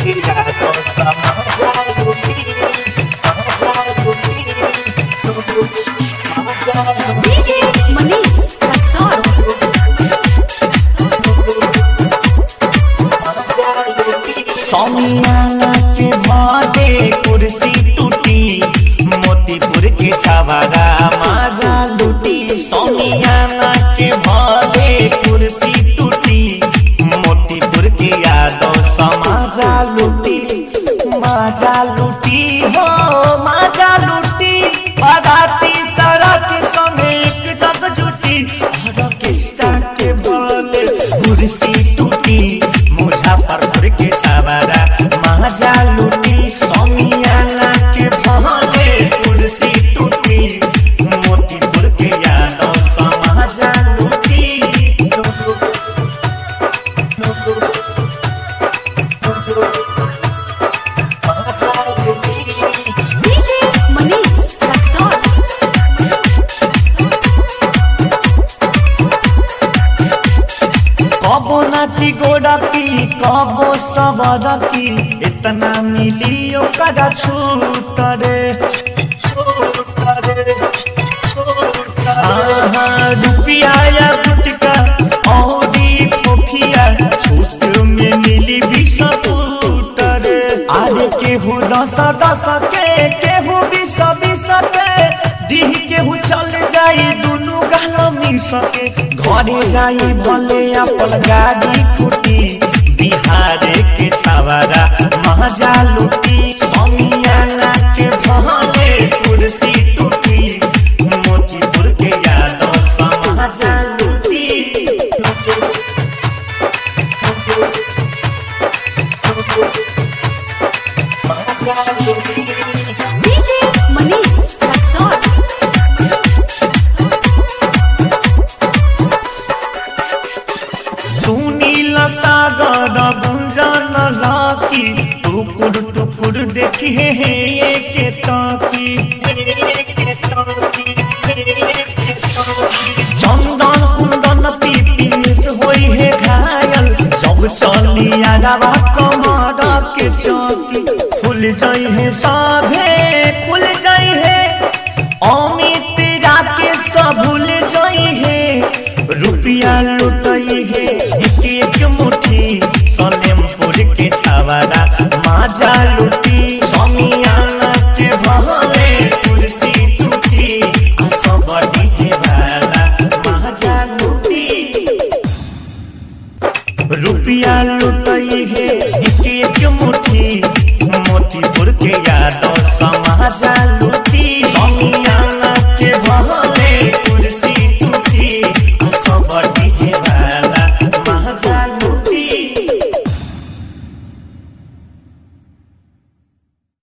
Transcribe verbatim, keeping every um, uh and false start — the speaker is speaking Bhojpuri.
डीजे मनीष रक्सौल। समियाना के भादे कुर्सी टूटी, मोतीपुर के छावारा माजा लूटी। समियाना के भादे कुर्सी टूटी, मोतीपुर के यादव समाजा लूटी। माजा लूटी हो माजा लूटी, बाराती सड़क संगे एक जग जुटी। ऑर्केस्ट्रा के भादे कुर्सी टूटी, मुजफ्फरपुर के छावारा माजा लूटी। समियाना के भादे कुर्सी टूटी, मोतीपुर के यादव समाजा लूटी। डीजे मनीष रक्सौल। कबो नाची गोरकी कबो सबरकी, इतना मिली ओकरा छूट रे। हाँ, रुपया या गुटका औरी फोफिया, छूट में मिली बीस फूट रे। आरे केहू दस दस के केहू बीस बीस के, दीह केहू चल जाई दुनू गाल मिस के। घरे जाई भले अपन गाड़ी फूटी, बिहार के छावारा माजा लूटी। समियाना के भादे कुर्सी टूटी, मोतीपुर के यादव समाजा लूटी। डीजे मनीष रक्सौल। सुनील सागर गुंजन लाकी, टुकुर टुकुर देखिए हे के ताकी। चंदन कुंदन पीपीस होई है घायल, जब चली आगावा कमर के चौकी। खुल जाई है साभे खुल जाई है, अमित राकेश भूल जाई है। रुपया लुटाई है एक एक मुट्ठी, सलेमपुर के छावारा माजा लूटी। समियाना के भादे कुर्सी टूटी, सब डीजे वाला माजा लूटी। रुपया लुटाई है एक एक मुट्ठी, मोतीपुर के यादव समाजा लूटी।